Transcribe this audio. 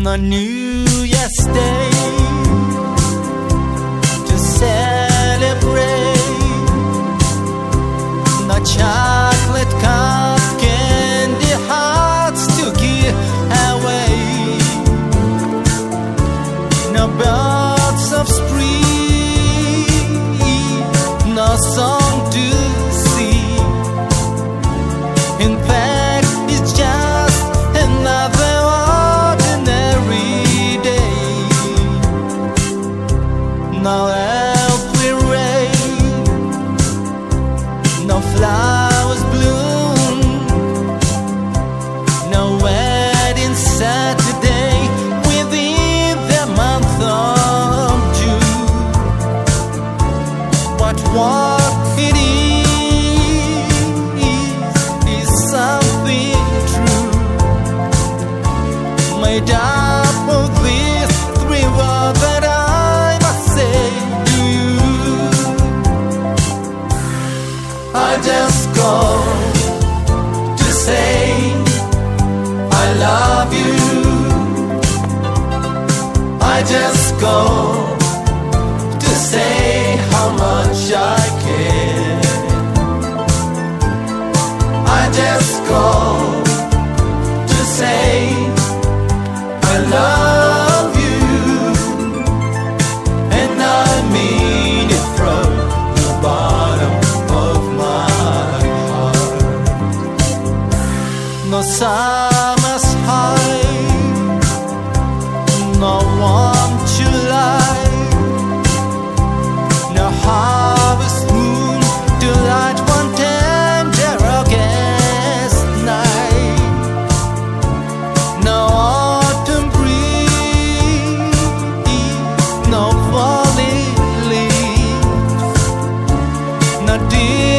No New Year's Day to celebrate, no chocolate cup candy hearts to give away, no birds of spring, no song to sing. In fact, it's just another ordinary day. No April rain, no flowers bloom, no wedding Saturday within the month of June. But what it is something true, made up of these three words that I must say to you. I just go to say I love you. I just go to say how much I care. I just go to say I love you, and I mean it from the bottom of my heart. No summer's high, no warm July, no harvest moon to light one tender August night, no autumn breeze, no falling leaves, no dear